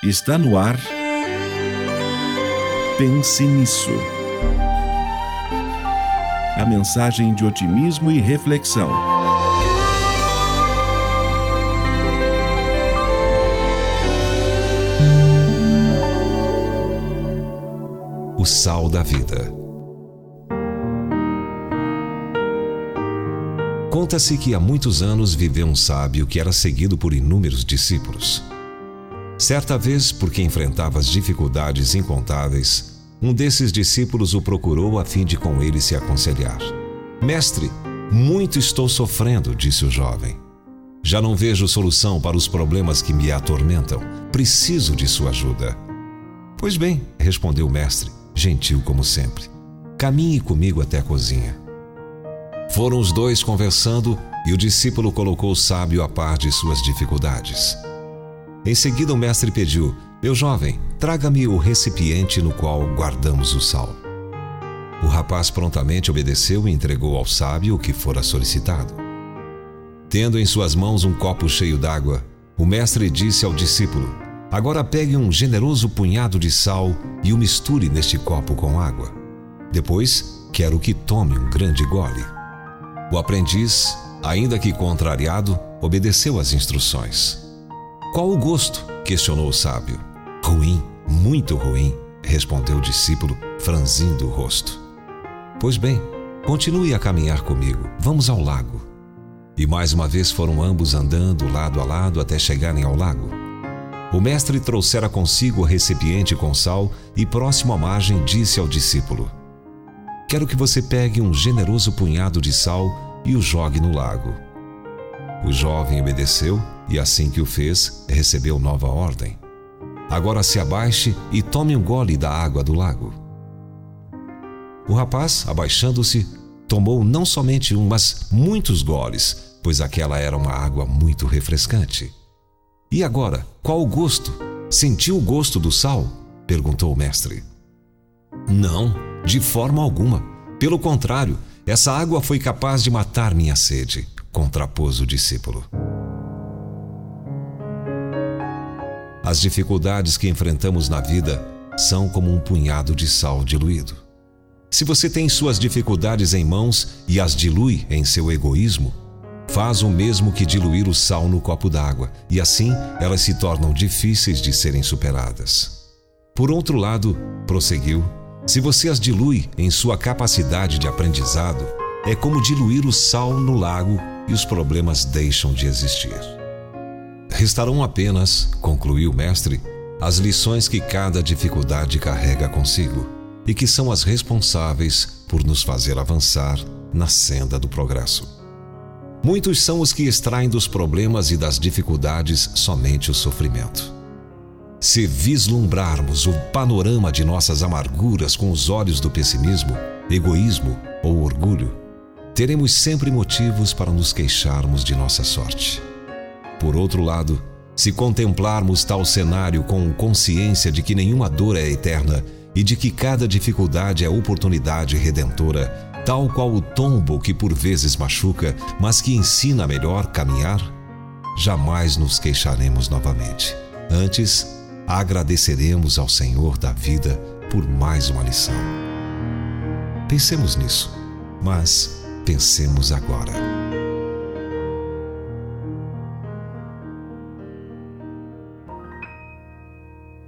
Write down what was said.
Está no ar. Pense nisso. A mensagem de otimismo e reflexão. O sal da vida. Conta-se que há muitos anos viveu um sábio que era seguido por inúmeros discípulos. Certa vez, porque enfrentava as dificuldades incontáveis, um desses discípulos o procurou a fim de com ele se aconselhar. "Mestre, muito estou sofrendo", disse o jovem. "Já não vejo solução para os problemas que me atormentam. Preciso de sua ajuda." "Pois bem", respondeu o mestre, gentil como sempre. "Caminhe comigo até a cozinha." Foram os dois conversando e o discípulo colocou o sábio a par de suas dificuldades. Em seguida o mestre pediu: "Meu jovem, traga-me o recipiente no qual guardamos o sal." O rapaz prontamente obedeceu e entregou ao sábio o que fora solicitado. Tendo em suas mãos um copo cheio d'água, o mestre disse ao discípulo: "Agora pegue um generoso punhado de sal e o misture neste copo com água. Depois, quero que tome um grande gole." O aprendiz, ainda que contrariado, obedeceu às instruções. "Qual o gosto?", questionou o sábio. "Ruim, muito ruim", respondeu o discípulo, franzindo o rosto. "Pois bem, continue a caminhar comigo. Vamos ao lago." E mais uma vez foram ambos andando lado a lado até chegarem ao lago. O mestre trouxera consigo o recipiente com sal e, próximo à margem, disse ao discípulo: "Quero que você pegue um generoso punhado de sal e o jogue no lago." O jovem obedeceu e, assim que o fez, recebeu nova ordem: "Agora se abaixe e tome um gole da água do lago." O rapaz, abaixando-se, tomou não somente um, mas muitos goles, pois aquela era uma água muito refrescante. "E agora, qual o gosto? Sentiu o gosto do sal?", perguntou o mestre. "Não, de forma alguma. Pelo contrário, essa água foi capaz de matar minha sede", contrapôs o discípulo. As dificuldades que enfrentamos na vida são como um punhado de sal diluído. Se você tem suas dificuldades em mãos e as dilui em seu egoísmo, faz o mesmo que diluir o sal no copo d'água, e assim elas se tornam difíceis de serem superadas. Por outro lado, prosseguiu, se você as dilui em sua capacidade de aprendizado, é como diluir o sal no lago e os problemas deixam de existir. Restarão apenas, concluiu o mestre, as lições que cada dificuldade carrega consigo e que são as responsáveis por nos fazer avançar na senda do progresso. Muitos são os que extraem dos problemas e das dificuldades somente o sofrimento. Se vislumbrarmos o panorama de nossas amarguras com os olhos do pessimismo, egoísmo ou orgulho, teremos sempre motivos para nos queixarmos de nossa sorte. Por outro lado, se contemplarmos tal cenário com consciência de que nenhuma dor é eterna e de que cada dificuldade é oportunidade redentora, tal qual o tombo que por vezes machuca, mas que ensina a melhor caminhar, jamais nos queixaremos novamente. Antes, agradeceremos ao Senhor da vida por mais uma lição. Pensemos nisso, mas pensemos agora.